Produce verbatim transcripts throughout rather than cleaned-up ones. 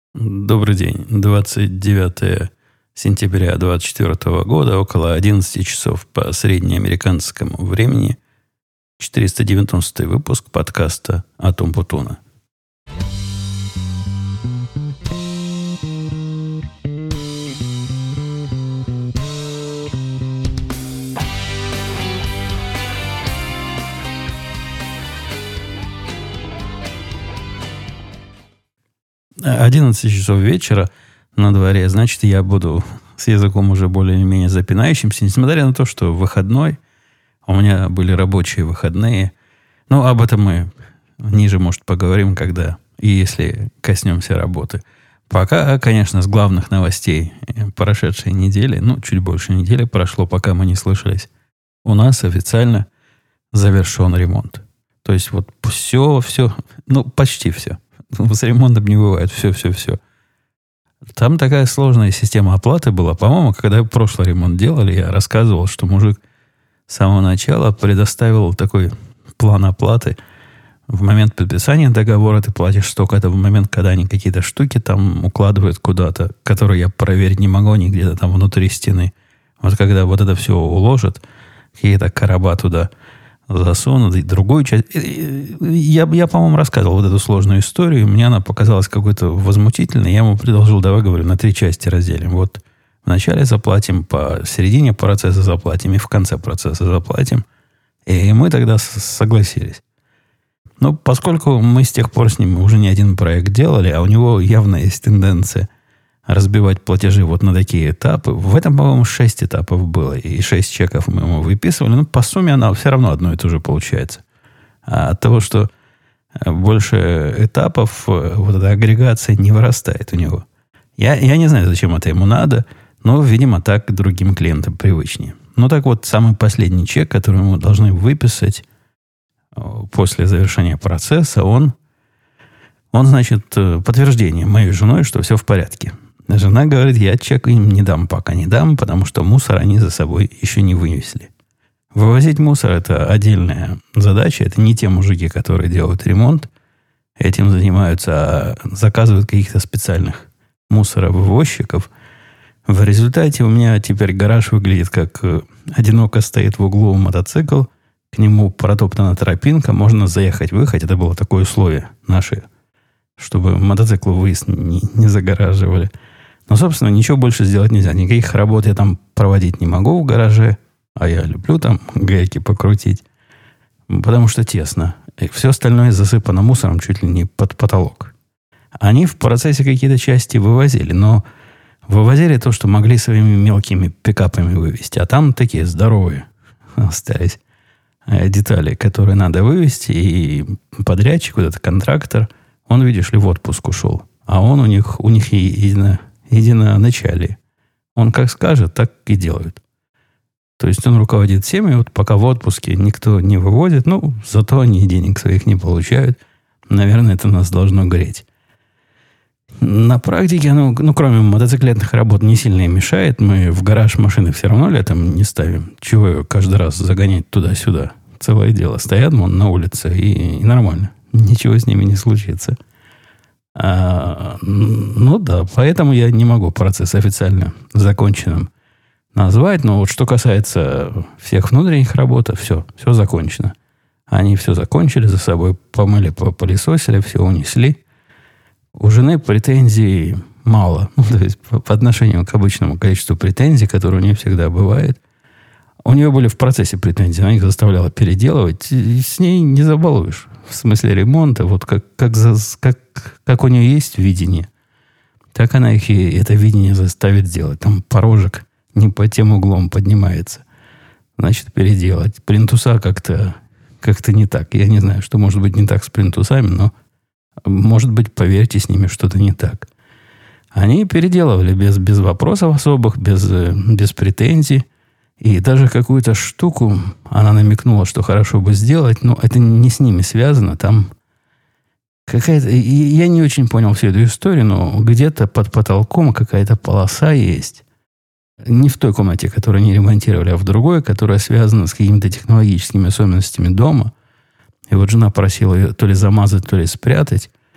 Добрый день. двадцать девятое сентября двадцать четвёртого года, около одиннадцати часов по среднеамериканскому времени. четыреста девяностый выпуск подкаста «Атом Путуна». одиннадцать часов вечера на дворе, значит, я буду с языком уже более-менее запинающимся, несмотря на то, что выходной, у меня были рабочие выходные. Но об этом мы ниже, может, поговорим, когда и если коснемся работы. Пока, конечно, с главных новостей прошедшей недели, ну, чуть больше недели прошло, пока мы не слышались, у нас официально завершен ремонт. То есть вот все, все, ну, почти все. С ремонтом не бывает. Все-все-все. Там такая сложная система оплаты была. По-моему, когда прошлый ремонт делали, я рассказывал, что мужик с самого начала предоставил такой план оплаты. В момент подписания договора ты платишь столько-то. В момент, когда они какие-то штуки там укладывают куда-то, которые я проверить не могу, они где-то там внутри стены. Вот когда вот это все уложат, какие-то короба туда засунут, и другую часть. Я, я, по-моему, рассказывал вот эту сложную историю, и мне она показалась какой-то возмутительной. Я ему предложил, давай, говорю, на три части разделим. Вот вначале заплатим, по середине процесса заплатим, и в конце процесса заплатим. И мы тогда согласились. Но поскольку мы с тех пор с ним уже не один проект делали, а у него явно есть тенденция разбивать платежи вот на такие этапы. В этом, по-моему, шесть этапов было. И шесть чеков мы ему выписывали. Но по сумме она все равно одно и то же получается. А от того, что больше этапов, вот эта агрегация не вырастает у него. Я, я не знаю, зачем это ему надо, но, видимо, так другим клиентам привычнее. Ну, так вот, самый последний чек, который мы должны выписать после завершения процесса, он, он значит, подтверждение моей женой, что все в порядке. Жена говорит, я чек им не дам, пока не дам, потому что мусор они за собой еще не вынесли. Вывозить мусор – это отдельная задача. Это не те мужики, которые делают ремонт. Этим занимаются, а заказывают каких-то специальных мусоровывозчиков. В результате у меня теперь гараж выглядит как одиноко стоит в углу мотоцикл. К нему протоптана тропинка. Можно заехать-выехать. Это было такое условие наше, чтобы мотоциклу выезд не, не загораживали. Но, собственно, ничего больше сделать нельзя. Никаких работ я там проводить не могу в гараже. А я люблю там гайки покрутить. Потому что тесно. И все остальное засыпано мусором чуть ли не под потолок. Они в процессе какие-то части вывозили. Но вывозили то, что могли своими мелкими пикапами вывезти. А там такие здоровые остались детали, которые надо вывезти. И подрядчик, вот этот контрактор, он, видишь ли, в отпуск ушел. А он у них, у них едино, единоначалие. Он как скажет, так и делают. То есть он руководит всеми, вот пока в отпуске никто не выводит, ну, зато они денег своих не получают. Наверное, это нас должно греть. На практике, ну, ну, кроме мотоциклетных работ, не сильно мешает. Мы в гараж машины все равно летом не ставим. Чего ее каждый раз загонять туда-сюда? Целое дело. Стоят вон на улице, и, и нормально. Ничего с ними не случится. А, ну да, поэтому я не могу процесс официально законченным назвать. Но вот что касается всех внутренних работ, все, все закончено. Они все закончили, за собой помыли, попылесосили, все унесли. У жены претензий мало. Ну, то есть по, по отношению к обычному количеству претензий, которые у нее всегда бывает. У нее были в процессе претензии, она их заставляла переделывать. И с ней не забалуешь. В смысле ремонта, вот как, как, за, как, как у нее есть видение, так она их и это видение заставит делать. Там порожек не по тем углом поднимается. Значит, переделать. Плинтуса как-то, как-то не так. Я не знаю, что может быть не так с плинтусами, но может быть, поверьте, с ними что-то не так. Они переделывали без, без вопросов особых, без, без претензий. И даже какую-то штуку она намекнула, что хорошо бы сделать, но это не с ними связано. Там какая-то... Я не очень понял всю эту историю, но где-то под потолком какая-то полоса есть. Не в той комнате, которую они ремонтировали, а в другой, которая связана с какими-то технологическими особенностями дома. И вот жена просила ее то ли замазать, то ли спрятать.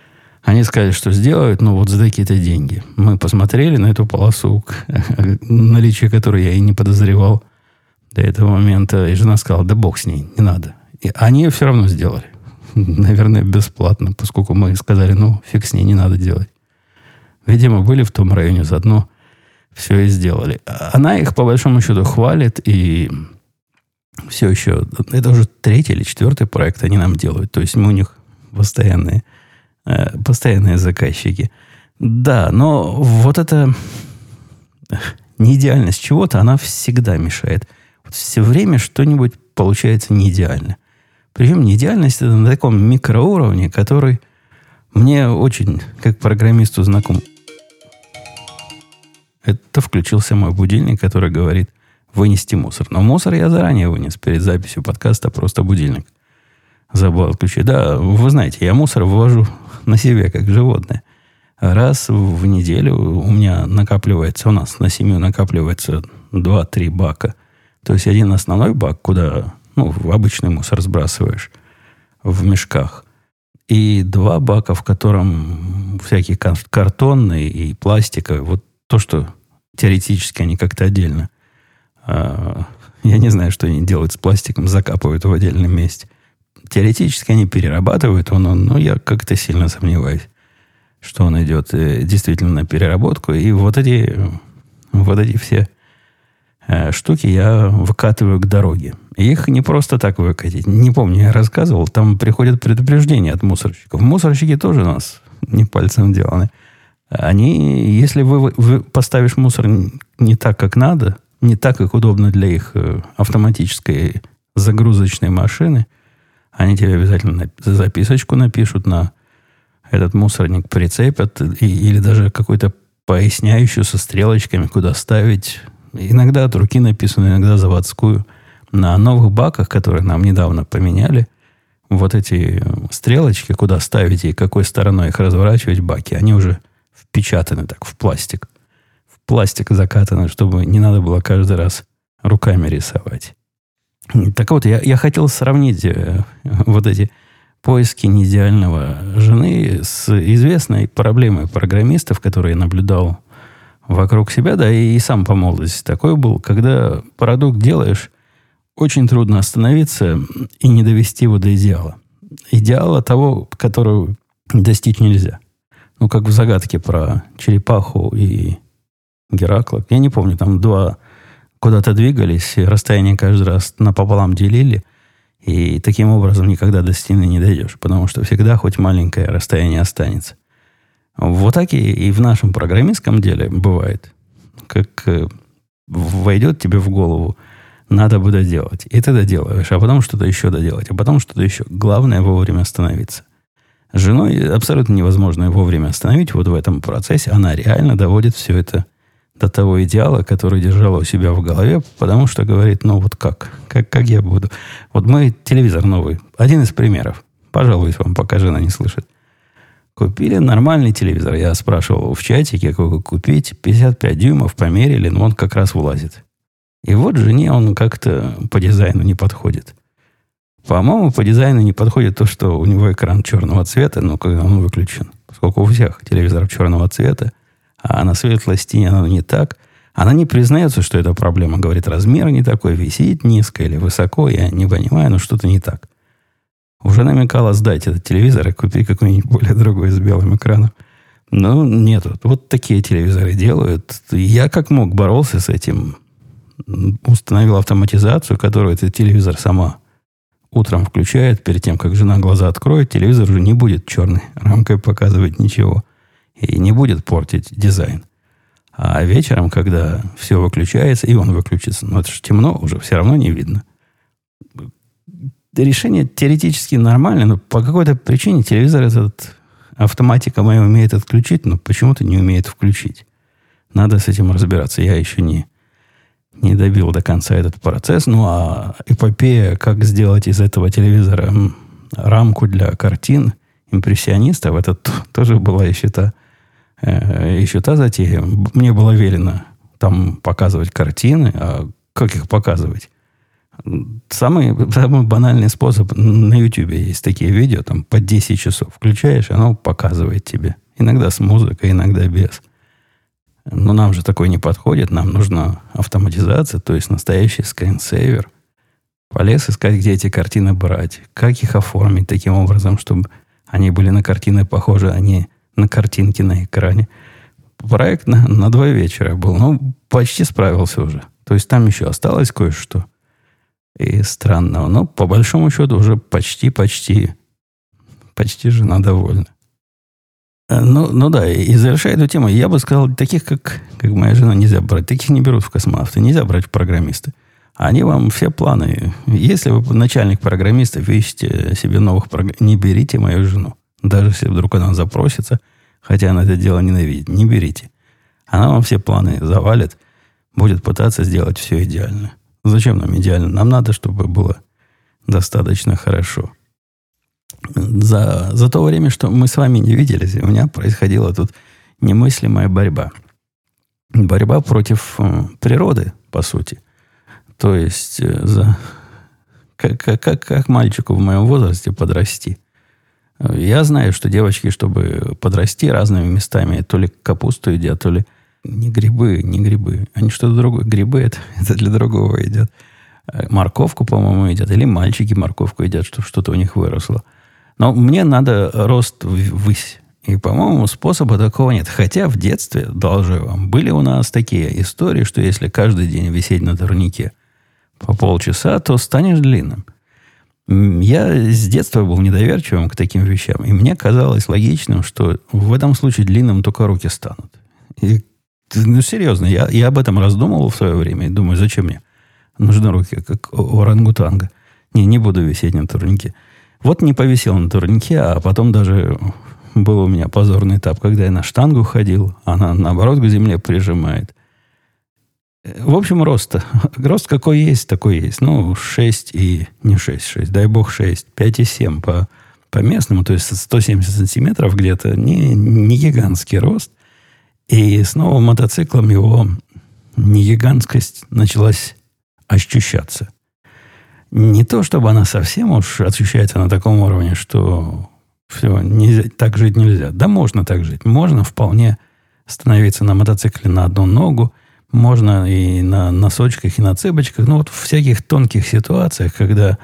Они сказали, что сделают, но вот за такие-то деньги. Мы посмотрели на эту полосу, наличие которой я и не подозревал до этого момента. И жена сказала, да бог с ней, не надо. И они ее все равно сделали. Наверное, бесплатно, поскольку мы сказали, ну, фиг с ней, не надо делать. Видимо, были в том районе, заодно все и сделали. Она их, по большому счету, хвалит, и все еще... Это уже третий или четвертый проект они нам делают. То есть мы у них постоянные, постоянные заказчики. Да, но вот эта неидеальность чего-то, она всегда мешает. Вот все время что-нибудь получается не идеально. Причем неидеальность это на таком микроуровне, который мне очень, как программисту, знаком. Это включился мой будильник, который говорит вынести мусор. Но мусор я заранее вынес перед записью подкаста, просто будильник забыл отключить. Да, вы знаете, я мусор вывожу на себе, как животное. Раз в неделю у меня накапливается, у нас на семью накапливается два-три бака. То есть один основной бак, куда ну, в обычный мусор сбрасываешь в мешках. И два бака, в котором всякие картонные и пластиковые. Вот то, что теоретически они как-то отдельно. Я не знаю, что они делают с пластиком, закапывают в отдельном месте. Теоретически они перерабатывают, но, но я как-то сильно сомневаюсь, что он идет действительно на переработку. И вот эти, вот эти все штуки я выкатываю к дороге. Их не просто так выкатить. Не помню, я рассказывал, там приходят предупреждения от мусорщиков. Мусорщики тоже у нас не пальцем деланы. Они, если вы, вы поставишь мусор не так, как надо, не так, как удобно для их автоматической загрузочной машины, они тебе обязательно записочку напишут, на этот мусорник прицепят, и, или даже какую-то поясняющую со стрелочками, куда ставить. Иногда от руки написано, иногда заводскую. На новых баках, которые нам недавно поменяли, вот эти стрелочки, куда ставить и какой стороной их разворачивать баки, они уже впечатаны так в пластик. В пластик закатаны, чтобы не надо было каждый раз руками рисовать. Так вот, я, я хотел сравнить э, вот эти поиски неидеального жены с известной проблемой программистов, которые я наблюдал вокруг себя, да, и, и сам по молодости такой был, когда продукт делаешь, очень трудно остановиться и не довести его до идеала. Идеала того, которого достичь нельзя. Ну, как в загадке про черепаху и Геракла. Я не помню, там два куда-то двигались, и расстояние каждый раз напополам делили, и таким образом никогда до стены не дойдешь, потому что всегда хоть маленькое расстояние останется. Вот так и, и в нашем программистском деле бывает. Как э, войдет тебе в голову, надо бы доделать. И ты доделаешь, а потом что-то еще доделать, а потом что-то еще. Главное вовремя остановиться. С женой абсолютно невозможно вовремя остановить вот в этом процессе. Она реально доводит все это до того идеала, который держала у себя в голове, потому что говорит, ну вот как? Как, как я буду? Вот мы телевизор новый. Один из примеров. Пожалуюсь вам, пока жена не слышит. Купили нормальный телевизор. Я спрашивал в чатике, какой купить. пятьдесят пять дюймов померили, но он как раз влазит. И вот жене он как-то по дизайну не подходит. По-моему, по дизайну не подходит то, что у него экран черного цвета, но когда он выключен. Поскольку у всех телевизоров черного цвета, а на светлой стене оно не так. Она не признается, что это проблема. Говорит, размер не такой, висит низко или высоко. Я не понимаю, но что-то не так. Уже намекала сдать этот телевизор и купить какой-нибудь более другой с белым экраном. Но нет, вот такие телевизоры делают. Я как мог боролся с этим. Установил автоматизацию, которую этот телевизор сама утром включает. Перед тем, как жена глаза откроет, телевизор уже не будет черной рамкой показывать ничего. И не будет портить дизайн. А вечером, когда все выключается, и он выключится, но это же темно, уже все равно не видно. Решение теоретически нормально, но по какой-то причине телевизор этот автоматика моя умеет отключить, но почему-то не умеет включить. Надо с этим разбираться. Я еще не, не добил до конца этот процесс. Ну, а эпопея, как сделать из этого телевизора рамку для картин импрессионистов, это тоже была еще та, э, еще та затея. Мне было велено там показывать картины, а как их показывать? Самый, самый банальный способ на YouTube есть такие видео, там по десять часов включаешь, оно показывает тебе. Иногда с музыкой, иногда без. Но нам же такое не подходит. Нам нужна автоматизация, то есть настоящий скринсейвер. Полез искать, где эти картины брать, как их оформить таким образом, чтобы они были на картины похожи, а не на картинки на экране. Проект на, на два вечера был. Ну, почти справился уже. То есть там еще осталось кое-что и странного. Но по большому счету уже почти-почти почти жена довольна. Ну, ну да, и завершая эту тему, я бы сказал, таких, как, как моя жена, нельзя брать. Таких не берут в космонавты, нельзя брать в программисты. Они вам все планы. Если вы начальник программистов, ищете себе новых программистов, не берите мою жену. Даже если вдруг она запросится, хотя она это дело ненавидит, не берите. Она вам все планы завалит, будет пытаться сделать все идеально. Зачем нам идеально? Нам надо, чтобы было достаточно хорошо. За, за то время, что мы с вами не виделись, у меня происходила тут немыслимая борьба. Борьба против э, природы, по сути. То есть, э, за, как, как, как мальчику в моем возрасте подрасти. Я знаю, что девочки, чтобы подрасти разными местами, то ли капусту едят, то ли не грибы, не грибы. Они что-то другое. Грибы это, это для другого едят. Морковку, по-моему, едят. Или мальчики морковку едят, чтобы что-то у них выросло. Но мне надо рост ввысь. И, по-моему, способа такого нет. Хотя в детстве, должу вам, были у нас такие истории, что если каждый день висеть на турнике по полчаса, то станешь длинным. Я с детства был недоверчивым к таким вещам. И мне казалось логичным, что в этом случае длинным только руки станут. И, ну, серьезно, я, я об этом раздумывал в свое время. И думаю, зачем мне нужны руки, как у орангутанга. Не, не буду висеть на турнике. Вот не повисел на турнике, а потом даже был у меня позорный этап, когда я на штангу ходил, она, наоборот, к земле прижимает. В общем, рост. Рост какой есть, такой есть. Ну, шесть и... Не шесть, шесть, дай бог шесть. пять и семь по, по местному, то есть сто семьдесят сантиметров где-то. Не, не гигантский рост. И с новым мотоциклом его не гигантскость началась ощущаться. Не то, чтобы она совсем уж ощущается на таком уровне, что все, нельзя, так жить нельзя. Да можно так жить. Можно вполне становиться на мотоцикле на одну ногу. Можно и на носочках, и на цыпочках. Ну, вот в всяких тонких ситуациях, когда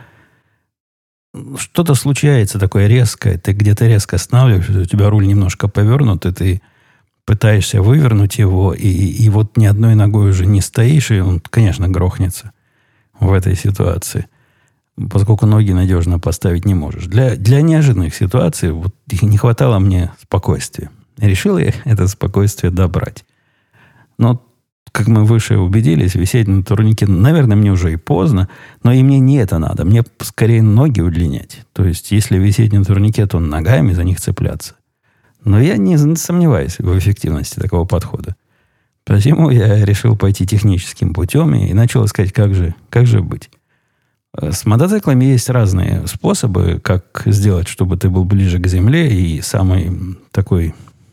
что-то случается такое резкое, ты где-то резко останавливаешься, у тебя руль немножко повернут, и ты пытаешься вывернуть его, и, и вот ни одной ногой уже не стоишь, и он, конечно, грохнется в этой ситуации, поскольку ноги надежно поставить не можешь. Для, для неожиданных ситуаций вот, не хватало мне спокойствия. Решил я это спокойствие добрать. Но, как мы выше убедились, висеть на турнике, наверное, мне уже и поздно, но и мне не это надо. Мне скорее ноги удлинять. То есть, если висеть на турнике, то ногами за них цепляться. Но я не сомневаюсь в эффективности такого подхода. Почему я решил пойти техническим путем и начал искать, как же, как же быть. С мотоциклами есть разные способы, как сделать, чтобы ты был ближе к земле. И самый такой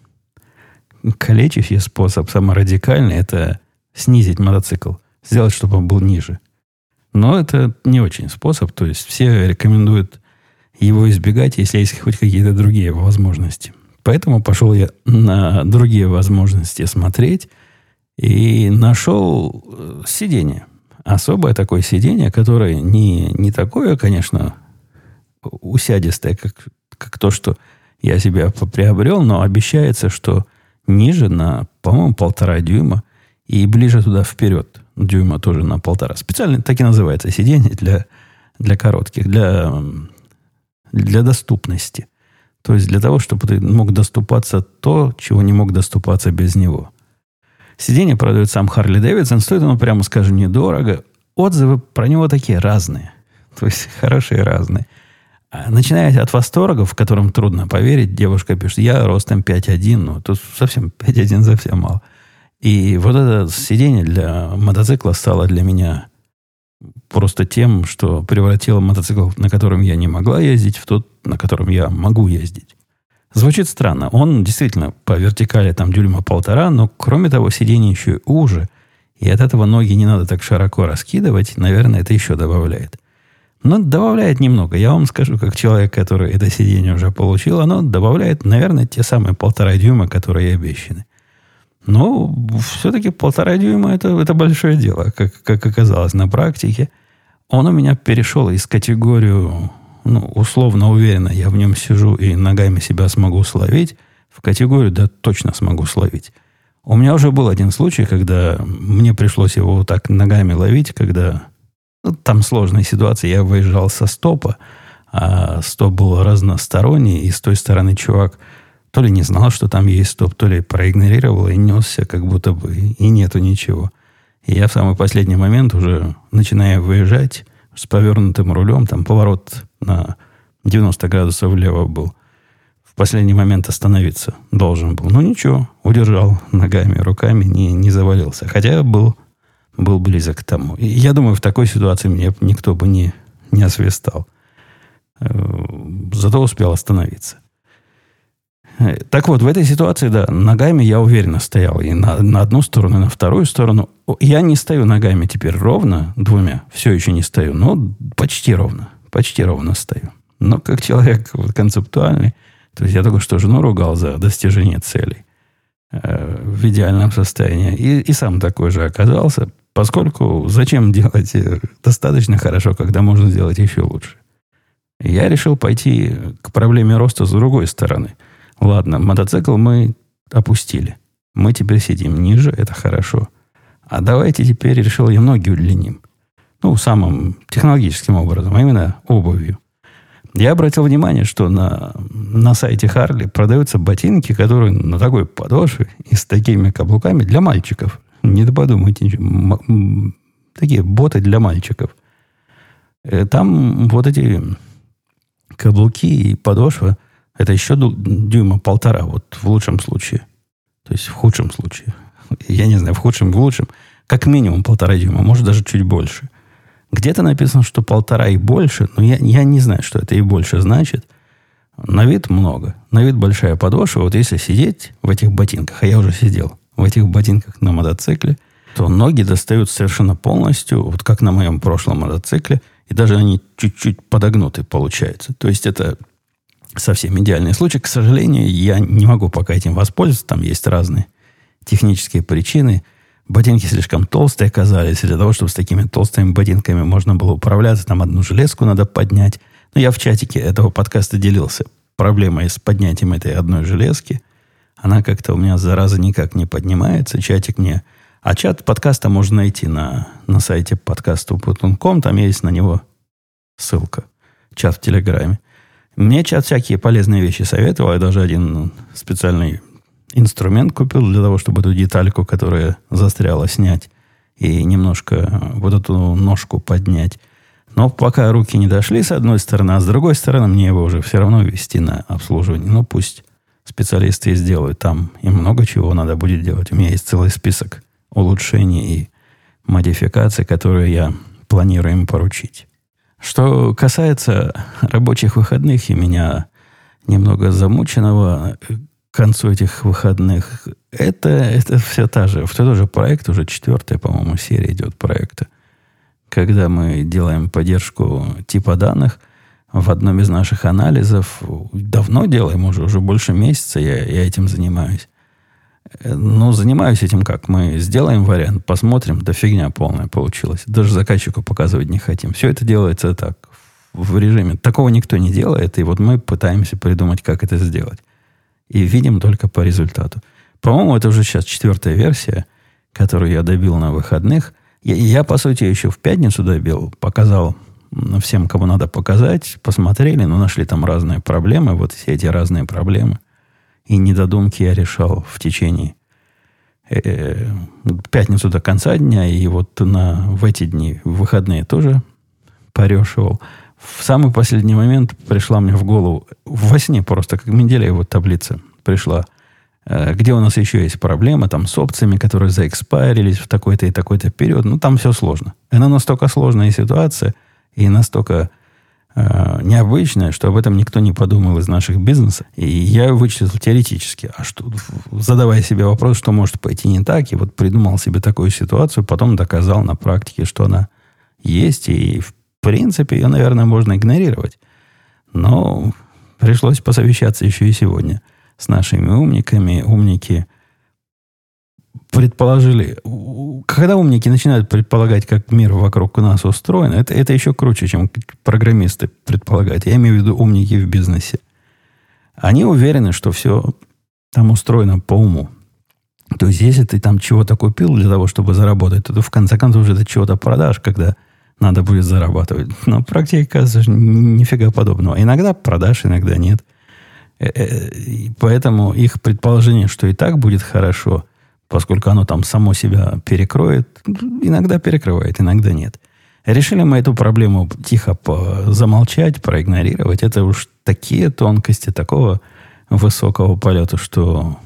калечащий способ, самый радикальный, это снизить мотоцикл. Сделать, чтобы он был ниже. Но это не очень способ. То есть все рекомендуют его избегать, если есть хоть какие-то другие возможности. Поэтому пошел я на другие возможности смотреть и нашел сиденье. Особое такое сиденье, которое не, не такое, конечно, усядистое, как, как то, что я себе приобрел, но обещается, что ниже на, по-моему, полтора дюйма и ближе туда вперед. Дюйма тоже на полтора. Специально так и называется сиденье для, для коротких, для, для доступности. То есть для того, чтобы ты мог доступаться то, чего не мог доступаться без него. Сиденье продает сам Харли Дэвидсон. Стоит оно, прямо скажем, недорого. Отзывы про него такие разные. То есть хорошие разные. Начиная от восторгов, в котором трудно поверить, девушка пишет, я ростом пять один, ну, тут совсем пять один совсем мало. И вот это сиденье для мотоцикла стало для меня просто тем, что превратило мотоцикл, на котором я не могла ездить, в тот, на котором я могу ездить. Звучит странно. Он действительно по вертикали там дюйма полтора, но кроме того, сиденье еще и уже. И от этого ноги не надо так широко раскидывать. Наверное, это еще добавляет. Но добавляет немного. Я вам скажу, как человек, который это сиденье уже получил, оно добавляет, наверное, те самые полтора дюйма, которые и обещаны. Но все-таки полтора дюйма это, это большое дело, как, как оказалось на практике. Он у меня перешел из категории, ну, условно уверенно, я в нем сижу и ногами себя смогу словить, в категорию, да, точно смогу словить. У меня уже был один случай, когда мне пришлось его вот так ногами ловить, когда ну, там сложная ситуация, я выезжал со стопа, а стоп был разносторонний, и с той стороны чувак то ли не знал, что там есть стоп, то ли проигнорировал и несся, как будто бы и нету ничего. И я в самый последний момент уже, начиная выезжать с повернутым рулем, там поворот на девяносто градусов влево был, в последний момент остановиться должен был. Ну ничего, удержал ногами, руками, не, не завалился. Хотя был, был близок к тому. И я думаю, в такой ситуации мне никто бы не, не освистал. Зато успел остановиться. Так вот, в этой ситуации, да, ногами я уверенно стоял. И на, на одну сторону, и на вторую сторону. Я не стою ногами теперь ровно, двумя. Все еще не стою, но почти ровно. Почти ровно стою. Но как человек концептуальный, то есть я только что жену ругал за достижение целей э, в идеальном состоянии. И, и сам такой же оказался, поскольку зачем делать достаточно хорошо, когда можно сделать еще лучше. Я решил пойти к проблеме роста с другой стороны. Ладно, мотоцикл мы опустили. Мы теперь сидим ниже, это хорошо. А давайте теперь, решил я, ноги удлиним. Ну, самым технологическим образом, а именно обувью. Я обратил внимание, что на, на сайте Харли продаются ботинки, которые на такой подошве и с такими каблуками для мальчиков. Не подумайте ничего. М- такие боты для мальчиков. Там вот эти каблуки и подошва, это еще дюйма полтора, вот в лучшем случае. То есть в худшем случае. Я не знаю, в худшем, в лучшем. Как минимум полтора дюйма, может даже чуть больше. Где-то написано, что полтора и больше, но я, я не знаю, что это и больше значит. На вид много. На вид большая подошва. Вот если сидеть в этих ботинках, а я уже сидел в этих ботинках на мотоцикле, то ноги достают совершенно полностью, вот как на моем прошлом мотоцикле, и даже они чуть-чуть подогнуты получаются. То есть это совсем идеальный случай. К сожалению, я не могу пока этим воспользоваться. Там есть разные технические причины. Ботинки слишком толстые оказались. И для того, чтобы с такими толстыми ботинками можно было управляться, там одну железку надо поднять. Но я в чатике этого подкаста делился проблемой с поднятием этой одной железки. Она как-то у меня, зараза, никак не поднимается. Чатик мне... А чат подкаста можно найти на, на сайте подкаста точка ком. Там есть на него ссылка. Чат в Телеграме. Мне чат всякие полезные вещи советовал. Я даже один специальный инструмент купил для того, чтобы эту детальку, которая застряла, снять. И немножко вот эту ножку поднять. Но пока руки не дошли с одной стороны, а с другой стороны мне его уже все равно вести на обслуживание. Ну, пусть специалисты и сделают. Там и много чего надо будет делать. У меня есть целый список улучшений и модификаций, которые я планирую им поручить. Что касается рабочих выходных и меня немного замученного к концу этих выходных, это, это все та же, все тот же проект, уже четвертая, по-моему, серия идет проекта, когда мы делаем поддержку типа данных в одном из наших анализов. Давно делаем, уже, уже больше месяца я, я этим занимаюсь. Ну, занимаюсь этим как? Мы сделаем вариант, посмотрим, да фигня полная получилась. Даже заказчику показывать не хотим. Все это делается так, в режиме. Такого никто не делает, и вот мы пытаемся придумать, как это сделать. И видим только по результату. По-моему, это уже сейчас четвертая версия, которую я добил на выходных. Я, я, по сути, еще в пятницу добил, показал всем, кому надо показать, посмотрели, но нашли там разные проблемы. Вот все эти разные проблемы и недодумки я решал в течение э, пятницу до конца дня, и вот на, в эти дни, в выходные тоже порешивал. В самый последний момент пришла мне в голову, во сне просто, как Менделеева таблица пришла, э, где у нас еще есть проблема, там с опциями, которые заэкспайрились в такой-то и такой-то период. Ну, там все сложно. Она настолько сложная ситуация, и настолько э, необычное, что об этом никто не подумал из наших бизнесов. И я вычислил теоретически. А что, задавая себе вопрос, что может пойти не так, и вот придумал себе такую ситуацию, потом доказал на практике, что она есть, и в принципе ее, наверное, можно игнорировать. Но пришлось посовещаться еще и сегодня с нашими умниками. Умники предположили... Когда умники начинают предполагать, как мир вокруг нас устроен, это, это еще круче, чем программисты предполагают. Я имею в виду умники в бизнесе. Они уверены, что все там устроено по уму. То есть, если ты там чего-то купил для того, чтобы заработать, то ты в конце концов уже ты чего-то продашь, когда надо будет зарабатывать. Но практика, кажется, нифига подобного. Иногда продашь, иногда нет. И поэтому их предположение, что и так будет хорошо, поскольку оно там само себя перекроет, иногда перекрывает, иногда нет. Решили мы эту проблему тихо замолчать, проигнорировать. Это уж такие тонкости такого высокого полета, что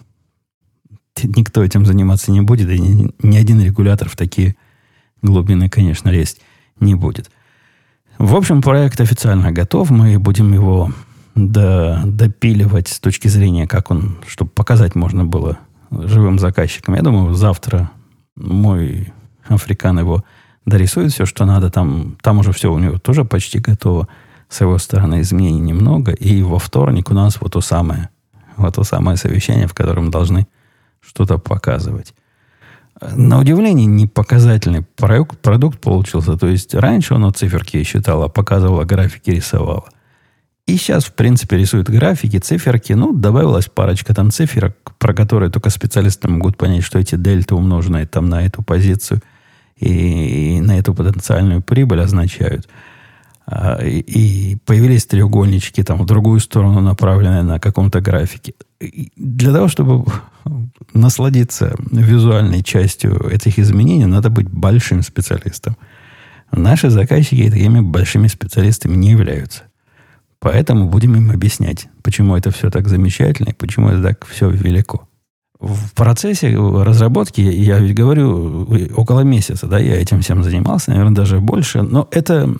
никто этим заниматься не будет, и ни, ни один регулятор в такие глубины, конечно, лезть не будет. В общем, проект официально готов. Мы будем его до, допиливать с точки зрения, как он, чтобы показать можно было живым заказчикам. Я думаю, завтра мой африкан его дорисует все, что надо. Там, там уже все у него тоже почти готово. С его стороны изменений немного. И во вторник у нас вот то самое, вот то самое совещание, в котором должны что-то показывать. На удивление, непоказательный продукт, продукт получился. То есть, раньше он циферки считал, а показывал, графики рисовал. И сейчас, в принципе, рисует графики, циферки. Ну, добавилась парочка там циферок, про которые только специалисты могут понять, что эти дельты, умноженные там на эту позицию и, и на эту потенциальную прибыль, означают. И, и появились треугольнички там в другую сторону, направленные на каком-то графике. И для того, чтобы насладиться визуальной частью этих изменений, надо быть большим специалистом. Наши заказчики такими большими специалистами не являются. Поэтому будем им объяснять, почему это все так замечательно и почему это так все велико. В процессе разработки, я ведь говорю, около месяца, да, я этим всем занимался, наверное, даже больше, но это...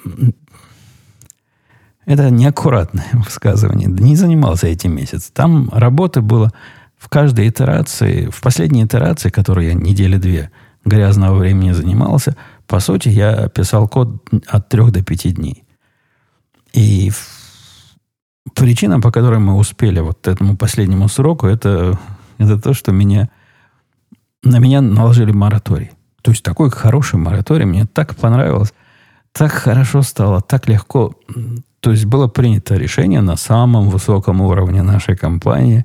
Это неаккуратное высказывание. Не занимался этим месяц. Там работы было в каждой итерации. В последней итерации, которой я недели две грязного времени занимался, по сути, я писал код от трех до пяти дней. И причина, по которой мы успели вот этому последнему сроку, это, это то, что меня, на меня наложили мораторий. То есть такой хороший мораторий. Мне так понравилось. Так хорошо стало, так легко. То есть было принято решение на самом высоком уровне нашей компании.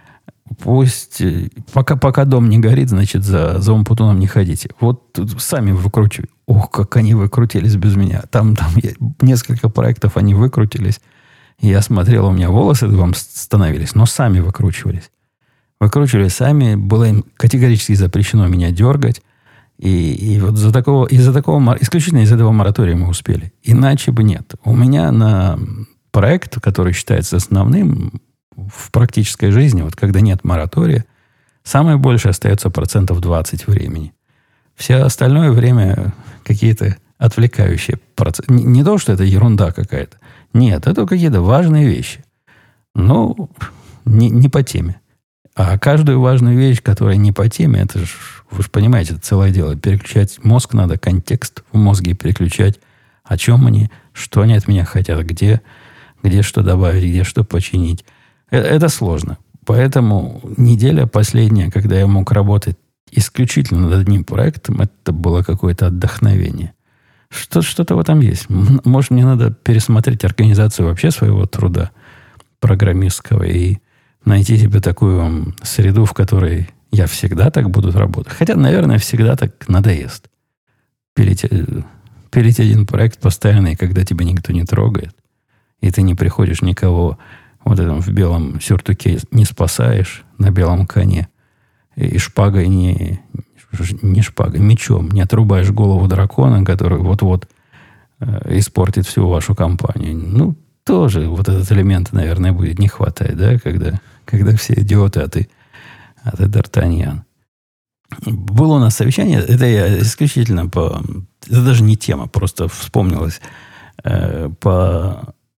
Пусть пока, пока дом не горит, значит, за, за Умпутуном не ходите. Вот сами выкручивайте. Ох, как они выкрутились без меня. Там, там я, несколько проектов они выкрутились. Я смотрел, у меня волосы дыбом становились, но сами выкручивались. Выкручивались сами. Было им категорически запрещено меня дергать. И, и вот за такого, из-за такого, исключительно из-за этого моратория мы успели. Иначе бы нет. У меня на проект, который считается основным в практической жизни, вот когда нет моратория, самое большее остается процентов двадцать времени. Все остальное время какие-то отвлекающие процессы. Не, не то, что это ерунда какая-то. Нет, это какие-то важные вещи. Но не, не по теме. А каждую важную вещь, которая не по теме, это же, вы же понимаете, это целое дело. Переключать мозг надо, контекст в мозге переключать. О чем они, что они от меня хотят, где, где что добавить, где что починить. Это, это сложно. Поэтому неделя последняя, когда я мог работать исключительно над одним проектом, это было какое-то отдохновение. Что, что-то в этом есть. Может, мне надо пересмотреть организацию вообще своего труда программистского и найти себе такую среду, в которой я всегда так буду работать. Хотя, наверное, всегда так надоест. Пилить, пилить один проект постоянно, когда тебя никто не трогает, и ты не приходишь никого вот этом в белом сюртуке, не спасаешь на белом коне, и шпагой не, не шпагой, мечом не отрубаешь голову дракона, который вот-вот э, испортит всю вашу компанию. Ну, тоже вот этот элемент, наверное, будет не хватать, да, когда, когда все идиоты, а ты, а ты Д'Артаньян. Было у нас совещание, это я исключительно по... Это даже не тема, просто вспомнилось э, по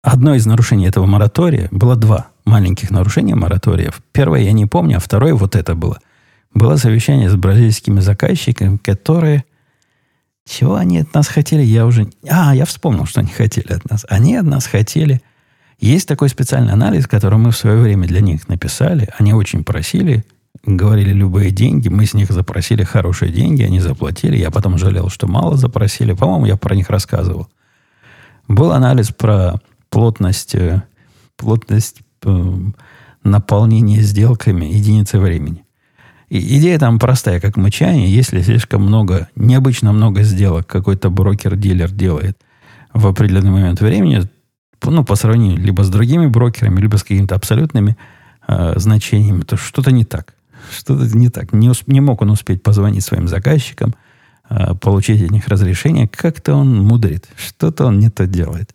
одно из нарушений этого моратория, было два маленьких нарушения моратория. Первое я не помню, а второе вот это было. Было совещание с бразильскими заказчиками, которые... Чего они от нас хотели, я уже... А, я вспомнил, что они хотели от нас. Они от нас хотели... Есть такой специальный анализ, который мы в свое время для них написали. Они очень просили, говорили любые деньги. Мы с них запросили хорошие деньги, они заплатили. Я потом жалел, что мало запросили. По-моему, я про них рассказывал. Был анализ про плотность, плотность э, наполнения сделками единицы времени. И идея там простая, как мычание. Если слишком много, необычно много сделок какой-то брокер-дилер делает в определенный момент времени, ну, по сравнению либо с другими брокерами, либо с какими-то абсолютными э, значениями, то что-то не так. Что-то не так. Не, усп- не мог он успеть позвонить своим заказчикам, э, получить от них разрешение. Как-то он мудрит. Что-то он не то делает.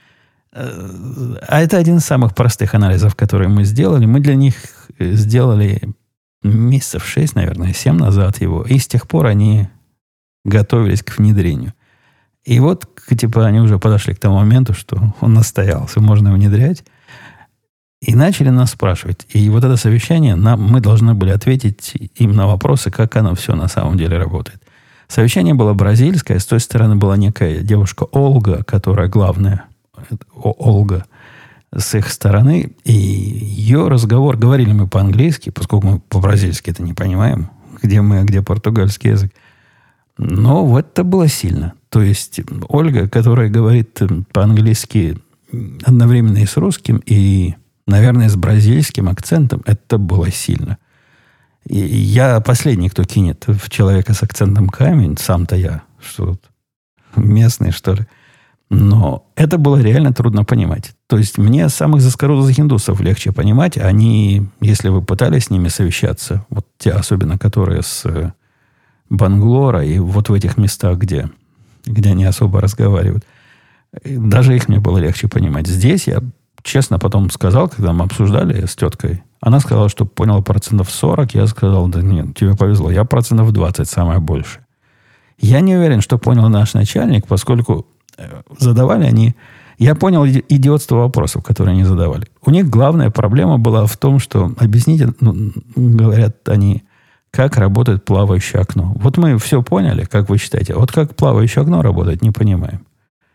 Э, а это один из самых простых анализов, которые мы сделали. Мы для них сделали месяцев шесть, наверное, семь назад его. И с тех пор они готовились к внедрению. И вот, типа, они уже подошли к тому моменту, что он настоялся, можно внедрять. И начали нас спрашивать. И вот это совещание, нам, мы должны были ответить им на вопросы, как оно все на самом деле работает. Совещание было бразильское. С той стороны была некая девушка Ольга, которая главная. Ольга с их стороны. И ее разговор, говорили мы по-английски, поскольку мы по-бразильски это не понимаем, где мы, а где португальский язык. Но вот это было сильно. То есть Ольга, которая говорит по-английски одновременно и с русским, и, наверное, с бразильским акцентом, это было сильно. И я последний, кто кинет в человека с акцентом камень, сам-то я, что местный, что ли. Но это было реально трудно понимать. То есть мне самых заскорузлых индусов легче понимать. Они, если вы пытались с ними совещаться, вот те особенно, которые с Банглора и вот в этих местах, где, где они особо разговаривают, даже их мне было легче понимать. Здесь я честно потом сказал, когда мы обсуждали с теткой, она сказала, что поняла процентов сорок. Я сказал, да нет, тебе повезло, я процентов двадцать самое больше. Я не уверен, что понял наш начальник, поскольку задавали они... Я понял идиотство вопросов, которые они задавали. У них главная проблема была в том, что объясните, ну, говорят они, как работает плавающее окно. Вот мы все поняли, как вы считаете. Вот как плавающее окно работает, не понимаем.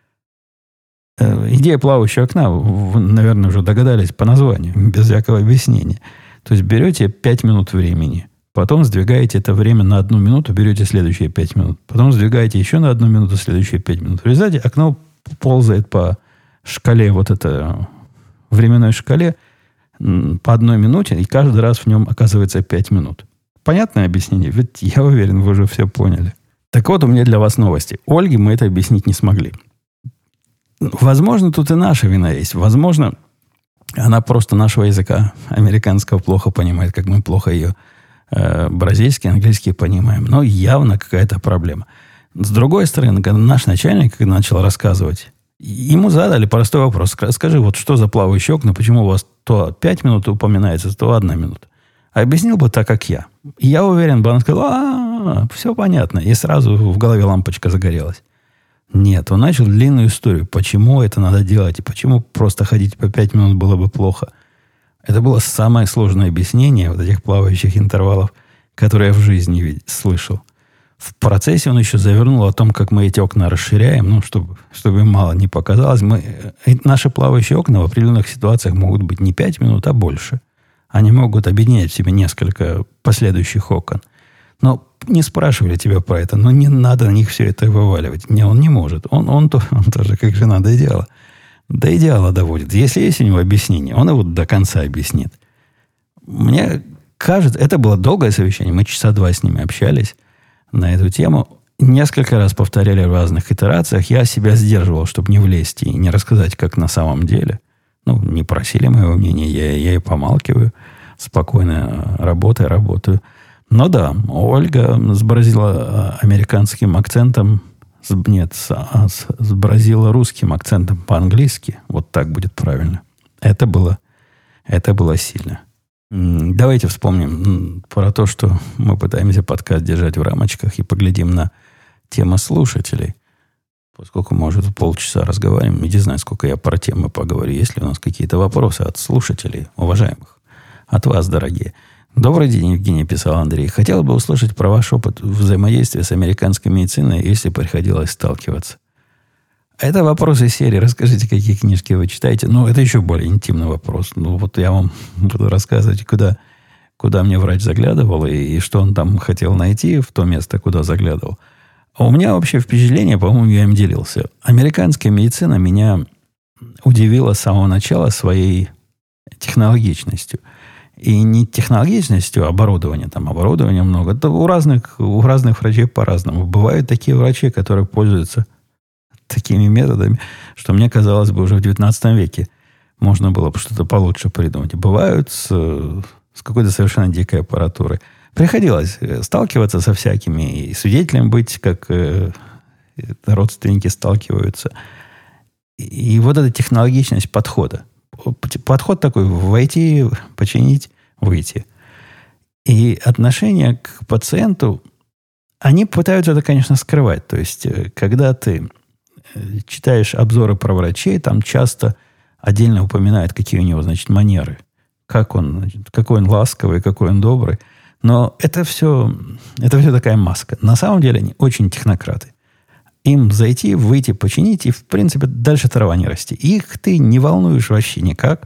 Идея плавающего окна, вы, наверное, уже догадались по названию, без всякого объяснения. То есть берете пять минут времени, потом сдвигаете это время на одну минуту, берете следующие пять минут, потом сдвигаете еще на одну минуту, следующие пять минут. В результате окно ползает по шкале, вот это временной шкале, по одной минуте, и каждый раз в нем оказывается пять минут. Понятное объяснение? Ведь я уверен, вы уже все поняли. Так вот, у меня для вас новости. Ольге мы это объяснить не смогли. Возможно, тут и наша вина есть. Возможно, она просто нашего языка американского плохо понимает, как мы плохо ее э, бразильский, английский понимаем. Но явно какая-то проблема. С другой стороны, когда наш начальник когда начал рассказывать, ему задали простой вопрос. Скажи, вот что за плавающие окна, почему у вас то пять минут упоминается, то одна минута? Объяснил бы так, как я. И я уверен, бы он сказал, а, все понятно. И сразу в голове лампочка загорелась. Нет, он начал длинную историю, почему это надо делать, и почему просто ходить по пять минут было бы плохо. Это было самое сложное объяснение вот этих плавающих интервалов, которые я в жизни вид- слышал. В процессе он еще завернул о том, как мы эти окна расширяем, ну, чтобы, чтобы им мало не показалось. Мы, наши плавающие окна в определенных ситуациях могут быть не пять минут, а больше. Они могут объединять в себе несколько последующих окон. Но не спрашивали тебя про это, но не надо на них все это вываливать. Не, он не может. Он, он, он, он тоже как жена до идеала. До идеала доводит. Если есть у него объяснение, он его до конца объяснит. Мне кажется, это было долгое совещание. Мы часа два с ними общались на эту тему. Несколько раз повторяли в разных итерациях. Я себя сдерживал, чтобы не влезть и не рассказать, как на самом деле. Ну, не просили моего мнения, я, я и помалкиваю. Спокойно работаю, работаю. Но да, Ольга с бразило-американским акцентом, с, нет, с, с, с бразило-русским акцентом по-английски, вот так будет правильно. Это было, это было сильно. Давайте вспомним про то, что мы пытаемся подкаст держать в рамочках и поглядим на темы слушателей. Поскольку мы уже тут полчаса разговариваем, не знаю, сколько я про темы поговорю. Есть ли у нас какие-то вопросы от слушателей, уважаемых? От вас, дорогие. Добрый день, Евгений, писал Андрей. Хотел бы услышать про ваш опыт взаимодействия с американской медициной, если приходилось сталкиваться. Это вопрос из серии. Расскажите, какие книжки вы читаете. Ну, это еще более интимный вопрос. Ну, вот я вам буду рассказывать, куда, куда мне врач заглядывал и, и что он там хотел найти в то место, куда заглядывал. А у меня вообще впечатление, по-моему, я им делился. Американская медицина меня удивила с самого начала своей технологичностью. И не технологичностью оборудования. Там оборудования много. Это у разных, у разных врачей по-разному. Бывают такие врачи, которые пользуются такими методами, что мне казалось бы, уже в девятнадцатом веке можно было бы что-то получше придумать. Бывают с, с какой-то совершенно дикой аппаратурой. Приходилось сталкиваться со всякими, и свидетелем быть, как э, родственники сталкиваются. И, и вот эта технологичность подхода. Подход такой: войти, починить, выйти. И отношение к пациенту, они пытаются это, конечно, скрывать. То есть, когда ты читаешь обзоры про врачей, там часто отдельно упоминают, какие у него, значит, манеры. Как он, какой он ласковый, какой он добрый. Но это все, это все такая маска. На самом деле они очень технократы. Им зайти, выйти, починить, и, в принципе, дальше трава не расти. Их ты не волнуешь вообще никак.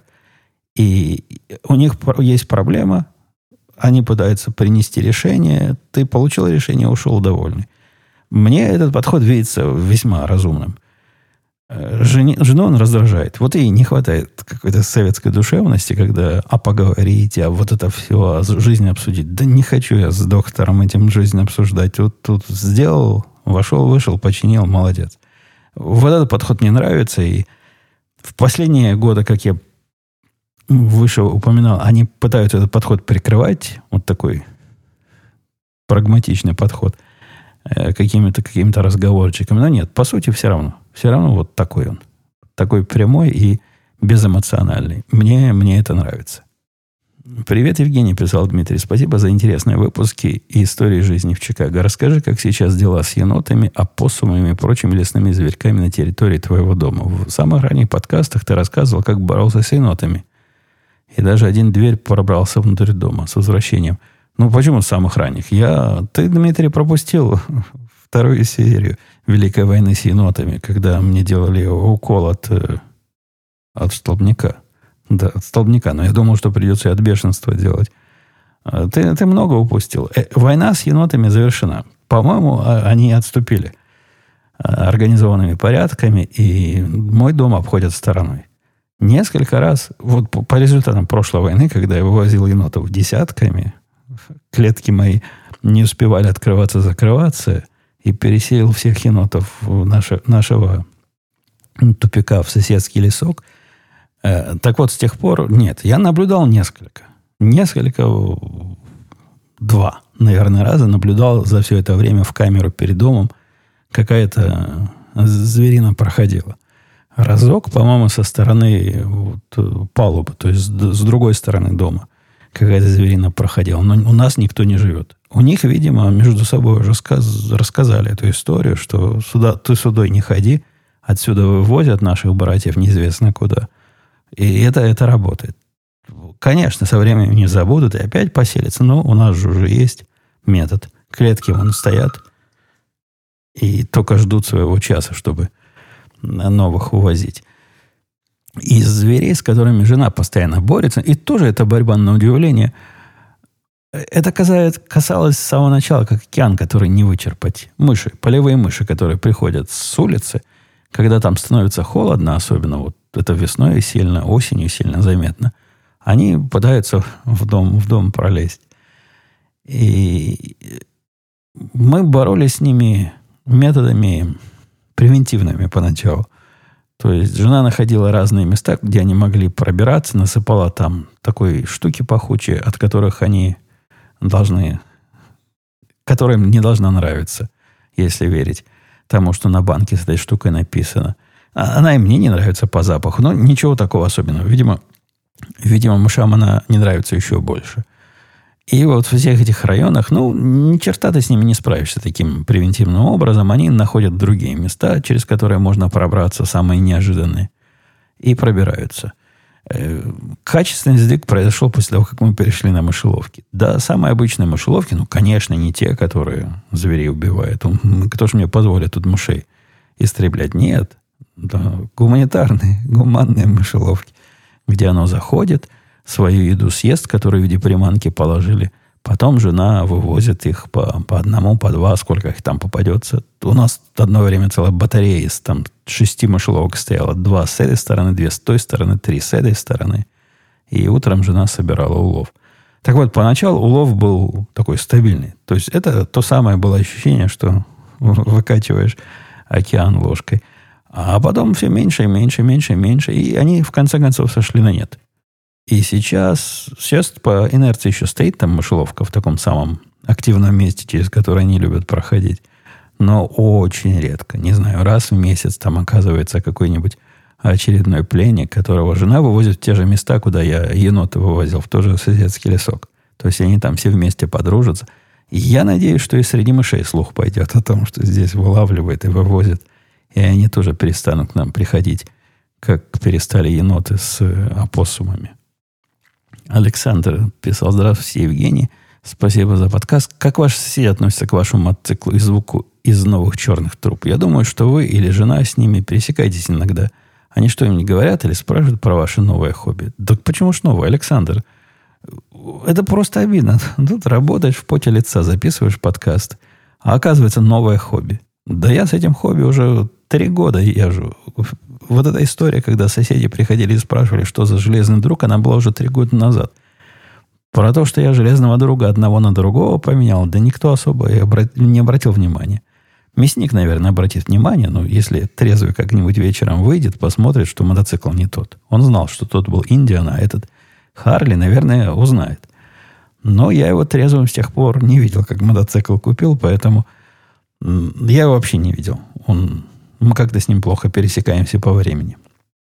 И у них есть проблема. Они пытаются принести решение. Ты получил решение, ушел довольный. Мне этот подход видится весьма разумным. Жене, жену он раздражает. Вот ей не хватает какой-то советской душевности, когда а поговорить, а вот это все, а жизнь обсудить. Да не хочу я с доктором этим жизнь обсуждать. Вот тут сделал, вошел, вышел, починил, молодец. Вот этот подход мне нравится. И в последние годы, как я выше упоминал, они пытаются этот подход прикрывать. Вот такой прагматичный подход. Какими-то какими-то разговорчиками. Но нет, по сути, все равно. Все равно вот такой он. Такой прямой и безэмоциональный. Мне, мне это нравится. Привет, Евгений, писал Дмитрий. Спасибо за интересные выпуски и истории жизни в Чикаго. Расскажи, как сейчас дела с енотами, опоссумами и прочими лесными зверьками на территории твоего дома. В самых ранних подкастах ты рассказывал, как боролся с енотами. И даже один дверь пробрался внутрь дома с возвращением. Ну, почему с самых ранних? Я, ты, Дмитрий, пропустил вторую серию Великой войны с енотами, когда мне делали укол от, от столбняка. Да, от столбняка. Но я думал, что придется и от бешенства делать. Ты, ты много упустил. Война с енотами завершена. По-моему, они отступили организованными порядками, и мой дом обходят стороной. Несколько раз, вот по, по результатам прошлой войны, когда я вывозил енотов десятками, клетки мои не успевали открываться, закрываться, и переселил всех енотов в наше, нашего тупика в соседский лесок. Э, так вот, с тех пор нет. Я наблюдал несколько. Несколько, два, наверное, раза наблюдал за все это время в камеру перед домом. Какая-то зверина проходила. Разок, по-моему, со стороны вот, палубы, то есть с другой стороны дома. Какая-то зверина проходила. Но у нас никто не живет. У них, видимо, между собой уже сказ- рассказали эту историю, что сюда, ты сюда не ходи, отсюда вывозят наших братьев неизвестно куда. И это, это работает. Конечно, со временем не забудут и опять поселятся, но у нас же уже есть метод. Клетки вон стоят и только ждут своего часа, чтобы новых увозить. Из зверей, с которыми жена постоянно борется, и тоже эта борьба, на удивление, это касается, касалось с самого начала, как океан, который не вычерпать. Мыши, полевые мыши, которые приходят с улицы, когда там становится холодно, особенно вот это весной сильно, осенью сильно заметно, они пытаются в дом, в дом пролезть. И мы боролись с ними методами превентивными поначалу. То есть жена находила разные места, где они могли пробираться, насыпала там такой штуки пахучие, от которых они должны, которым не должна нравиться, если верить тому, что на банке с этой штукой написано. Она и мне не нравится по запаху, но ничего такого особенного. Видимо, видимо, мышам она не нравится еще больше. И вот в всех этих районах, ну, ни черта ты с ними не справишься таким превентивным образом. Они находят другие места, через которые можно пробраться, самые неожиданные, и пробираются. Качественный сдвиг произошел после того, как мы перешли на мышеловки. Да, самые обычные мышеловки, ну, конечно, не те, которые зверей убивают. Кто же мне позволит тут мышей истреблять? Нет. Да, гуманитарные, гуманные мышеловки, где оно заходит, свою еду съест, которую в виде приманки положили. Потом жена вывозит их по, по одному, по два, сколько их там попадется. У нас одно время целая батарея из там, шести мышеловок стояла. Два с этой стороны, две с той стороны, три с этой стороны. И утром жена собирала улов. Так вот, поначалу улов был такой стабильный. То есть это то самое было ощущение, что выкачиваешь океан ложкой. А потом все меньше и меньше, меньше и меньше. И они в конце концов сошли на нет. И сейчас, сейчас по инерции еще стоит там мышеловка в таком самом активном месте, через которое они любят проходить. Но очень редко, не знаю, раз в месяц там оказывается какой-нибудь очередной пленник, которого жена вывозит в те же места, куда я енота вывозил, в тот же соседский лесок. То есть они там все вместе подружатся. И я надеюсь, что и среди мышей слух пойдет о том, что здесь вылавливает и вывозит. И они тоже перестанут к нам приходить, как перестали еноты с опоссумами. Александр писал: здравствуйте, Евгений. Спасибо за подкаст. Как ваши соседи относятся к вашему мотоциклу и звуку из новых черных труб? Я думаю, что вы или жена с ними пересекаетесь иногда. Они что, им не говорят или спрашивают про ваше новое хобби? Да почему ж новое, Александр? Это просто обидно. Тут работаешь в поте лица, записываешь подкаст, а оказывается новое хобби. Да я с этим хобби уже три года езжу. Вот эта история, когда соседи приходили и спрашивали, что за железный друг, она была уже три года назад. Про то, что я железного друга одного на другого поменял, да никто особо и обрат... не обратил внимания. Мясник, наверное, обратит внимание, но если трезвый как-нибудь вечером выйдет, посмотрит, что мотоцикл не тот. Он знал, что тот был Индиан, а этот Харли, наверное, узнает. Но я его трезвым с тех пор не видел, как мотоцикл купил, поэтому я его вообще не видел. Он... Мы как-то с ним плохо пересекаемся по времени.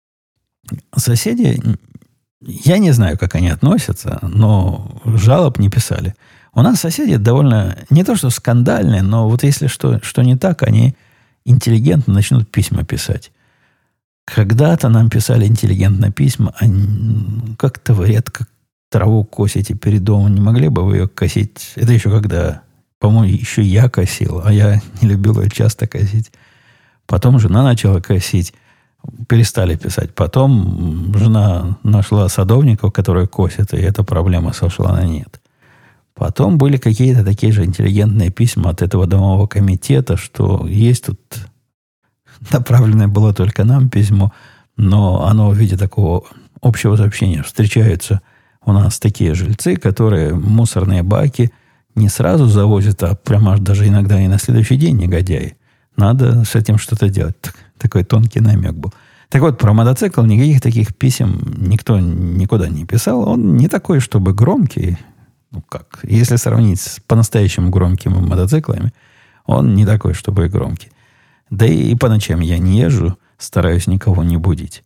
Соседи, я не знаю, как они относятся, но жалоб не писали. У нас соседи довольно, не то что скандальные, но вот если что, что не так, они интеллигентно начнут письма писать. Когда-то нам писали интеллигентно письма, они как-то вы редко траву косите перед домом, не могли бы вы ее косить? Это еще когда, по-моему, еще я косил, а я не любил ее часто косить. Потом жена начала косить, перестали писать. Потом жена нашла садовников, которые косят, и эта проблема сошла на нет. Потом были какие-то такие же интеллигентные письма от этого домового комитета, что есть тут направленное было только нам письмо, но оно в виде такого общего сообщения. Встречаются у нас такие жильцы, которые мусорные баки не сразу завозят, а прямо даже иногда и на следующий день негодяи. Надо с этим что-то делать. Такой тонкий намек был. Так вот, про мотоцикл никаких таких писем никто никуда не писал. Он не такой, чтобы громкий. Ну как, если сравнить с по-настоящему громкими мотоциклами, он не такой, чтобы громкий. Да и по ночам я не езжу, стараюсь никого не будить.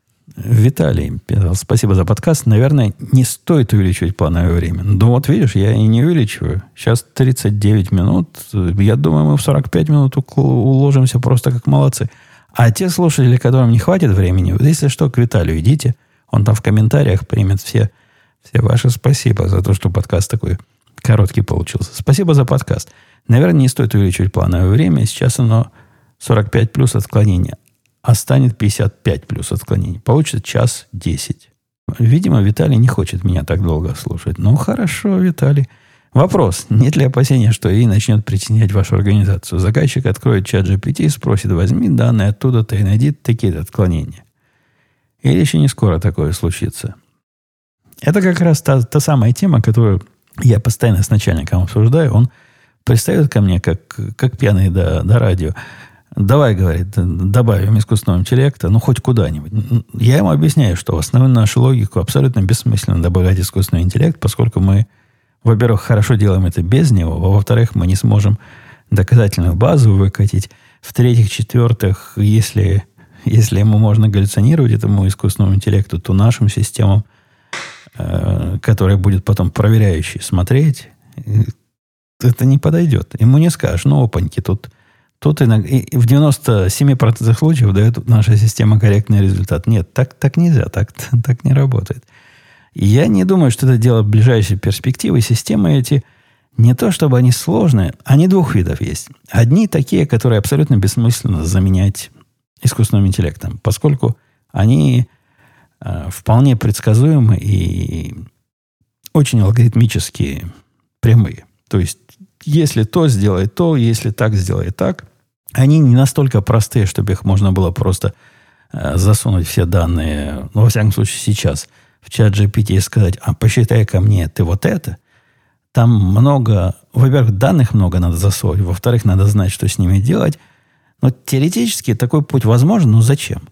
Виталий писал: спасибо за подкаст. Наверное, не стоит увеличивать плановое время. Ну вот видишь, я и не увеличиваю. Сейчас тридцать девять минут. Я думаю, мы в сорок пять минут уложимся просто как молодцы. А те слушатели, которым не хватит времени, вот если что, к Виталию идите. Он там в комментариях примет все, все ваши спасибо за то, что подкаст такой короткий получился. Спасибо за подкаст. Наверное, не стоит увеличивать плановое время. Сейчас оно сорок пять плюс отклонения. А станет пятьдесят пять плюс отклонений. Получится час десять. Видимо, Виталий не хочет меня так долго слушать. Ну, хорошо, Виталий. Вопрос. Нет ли опасения, что эй ай начнет притеснять вашу организацию? Заказчик откроет чат джи пи ти и спросит: возьми данные оттуда-то и найди такие-то отклонения. Или еще не скоро такое случится? Это как раз та, та самая тема, которую я постоянно с начальником обсуждаю. Он пристает ко мне, как, как пьяный до, до радио. Давай, говорит, добавим искусственного интеллекта, ну, хоть куда-нибудь. Я ему объясняю, что в основную нашу логику абсолютно бессмысленно добавлять искусственный интеллект, поскольку мы, во-первых, хорошо делаем это без него, а во-вторых, мы не сможем доказательную базу выкатить. В-третьих, четвертых, если, если ему можно галлюцинировать этому искусственному интеллекту, то нашим системам э, который будет потом проверяющий смотреть, это не подойдет. Ему не скажешь, ну, опаньки, тут, тут иногда, и в девяноста семи процентах случаев дает наша система корректный результат. Нет, так, так нельзя, так, так не работает. И я не думаю, что это дело ближайшей перспективы. Системы эти, не то чтобы они сложные, они двух видов есть. Одни такие, которые абсолютно бессмысленно заменять искусственным интеллектом, поскольку они э, вполне предсказуемы и очень алгоритмически прямые. То есть, если то сделай то, если так сделай так, они не настолько простые, чтобы их можно было просто э, засунуть все данные, ну, во всяком случае, сейчас в чат джи пи ти и сказать, а посчитай ко мне ты вот это. Там много, во-первых, данных много надо засовывать, во-вторых, надо знать, что с ними делать. Но теоретически такой путь возможен, но зачем?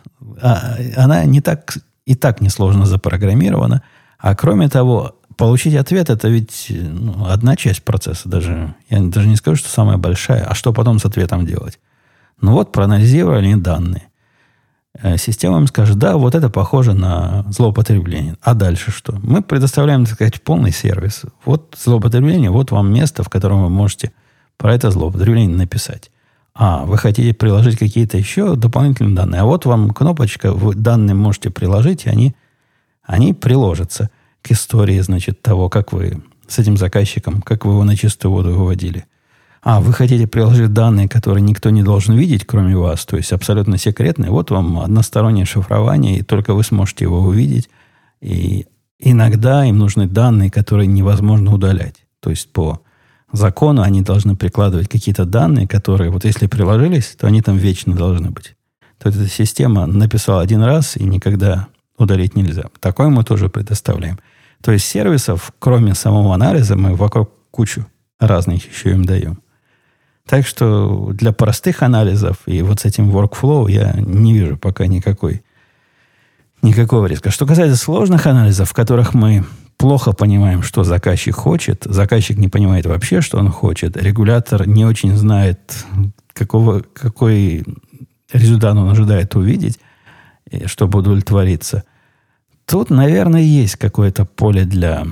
А, она не так, и так несложно запрограммирована. А кроме того, получить ответ – это ведь ну, одна часть процесса. Даже, я даже не скажу, что самая большая. А что потом с ответом делать? Ну вот, проанализировали данные. Система им скажет, да, вот это похоже на злоупотребление. А дальше что? Мы предоставляем, так сказать, полный сервис. Вот злоупотребление, вот вам место, в котором вы можете про это злоупотребление написать. А, вы хотите приложить какие-то еще дополнительные данные. А вот вам кнопочка, вы данные можете приложить, и они, они приложатся к истории, значит, того, как вы с этим заказчиком, как вы его на чистую воду выводили. А, вы хотите приложить данные, которые никто не должен видеть, кроме вас, то есть абсолютно секретные. Вот вам одностороннее шифрование, и только вы сможете его увидеть. И иногда им нужны данные, которые невозможно удалять. То есть по закону они должны прикладывать какие-то данные, которые, вот если приложились, то они там вечно должны быть. То есть эта система написала один раз, и никогда удалить нельзя. Такое мы тоже предоставляем. То есть сервисов, кроме самого анализа, мы вокруг кучу разных еще им даем. Так что для простых анализов и вот с этим workflow я не вижу пока никакой, никакого риска. Что касается сложных анализов, в которых мы плохо понимаем, что заказчик хочет, заказчик не понимает вообще, что он хочет, регулятор не очень знает, какого, какой результат он ожидает увидеть, чтобы удовлетвориться, тут, наверное, есть какое-то поле для,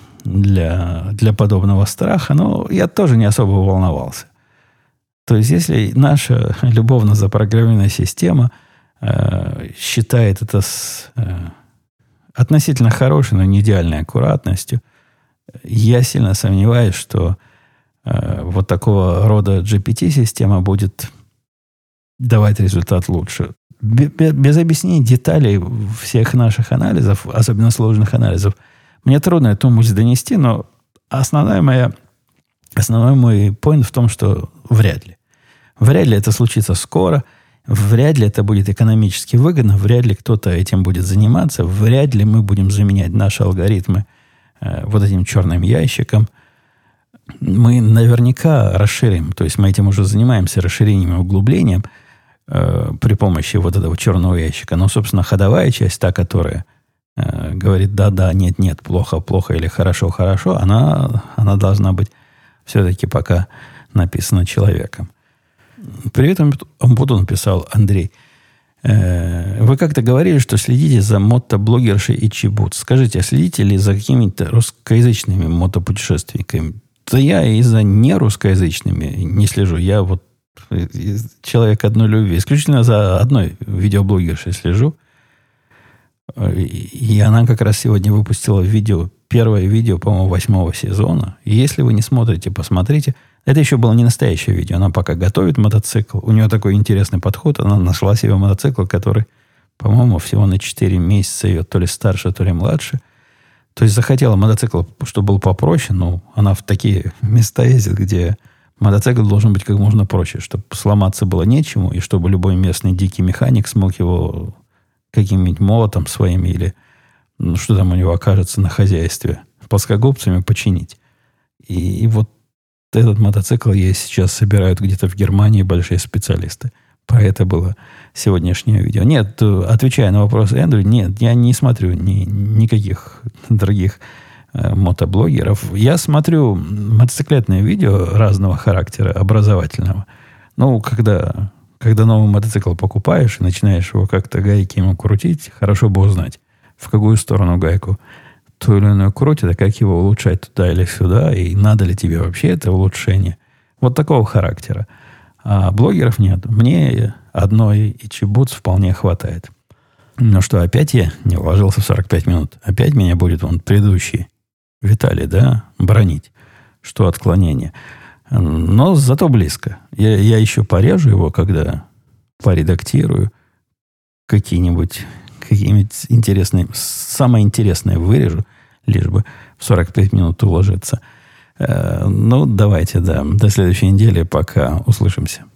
для, для подобного страха, но я тоже не особо волновался. То есть, если наша любовно запрограммированная система э, считает это с э, относительно хорошей, но не идеальной аккуратностью, я сильно сомневаюсь, что э, вот такого рода джи пи ти-система будет давать результат лучше. Без, без объяснения деталей всех наших анализов, особенно сложных анализов, мне трудно эту мысль донести, но основная моя Основной мой поинт в том, что вряд ли. Вряд ли это случится скоро, вряд ли это будет экономически выгодно, вряд ли кто-то этим будет заниматься, вряд ли мы будем заменять наши алгоритмы э, вот этим черным ящиком. Мы наверняка расширим, то есть мы этим уже занимаемся, расширением и углублением э, при помощи вот этого черного ящика. Но, собственно, ходовая часть, та, которая э, говорит да-да, нет-нет, плохо-плохо или хорошо-хорошо, она, она должна быть все-таки пока написано человеком. Привет, Умпутун, писал Андрей. Э, вы как-то говорили, что следите за мотоблогершей и Чебут. Скажите, а следите ли за какими-то русскоязычными мотопутешественниками? Да я и за нерусскоязычными не слежу. Я вот человек одной любви. Исключительно за одной видеоблогершей слежу. И она как раз сегодня выпустила видео, первое видео, по-моему, восьмого сезона. И если вы не смотрите, посмотрите. Это еще было не настоящее видео. Она пока готовит мотоцикл. У нее такой интересный подход. Она нашла себе мотоцикл, который, по-моему, всего на четыре месяца ее то ли старше, то ли младше. То есть захотела мотоцикл, чтобы был попроще. Но она в такие места ездит, где мотоцикл должен быть как можно проще, чтобы сломаться было нечему, и чтобы любой местный дикий механик смог его каким-нибудь молотом своим или ну, что там у него окажется на хозяйстве, плоскогубцами починить. И, и вот этот мотоцикл ей сейчас собирают где-то в Германии большие специалисты. Про это было сегодняшнее видео. Нет, отвечая на вопрос Эндрю, нет, я не смотрю ни, никаких других э, мотоблогеров. Я смотрю мотоциклетные видео разного характера, образовательного. Ну, когда, когда новый мотоцикл покупаешь и начинаешь его как-то гайки ему крутить, хорошо бы узнать, в какую сторону гайку то или иное крутит, а как его улучшать туда или сюда, и надо ли тебе вообще это улучшение. Вот такого характера. А блогеров нет. Мне одной ичибутс вполне хватает. Ну что, опять я не уложился в сорок пять минут. Опять меня будет вон предыдущий Виталий, да, бронить, что отклонение. Но зато близко. Я, я еще порежу его, когда поредактирую. Какие-нибудь, какие-нибудь интересные, самое интересное вырежу, лишь бы в сорок пять минут уложиться. Ну, давайте, да, до следующей недели, пока услышимся.